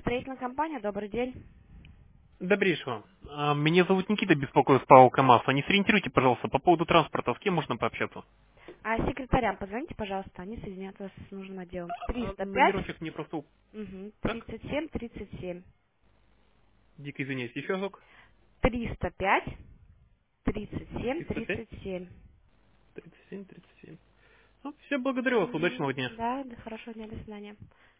Строительная компания, добрый день. Добрейшего. Меня зовут Никита, беспокоит ПАО КамАЗ. Не сориентируйте, пожалуйста, по поводу транспорта, с кем можно пообщаться? А секретарям позвоните, пожалуйста, они соединят вас с нужным отделом. 305, Номерочек мне просто... Так? 37, 37. Дико извиняюсь. Еще разок. 305, 37, 305, 37. 37, 37. Ну, все, благодарю вас. Удачного дня. Да, хорошего дня, до свидания.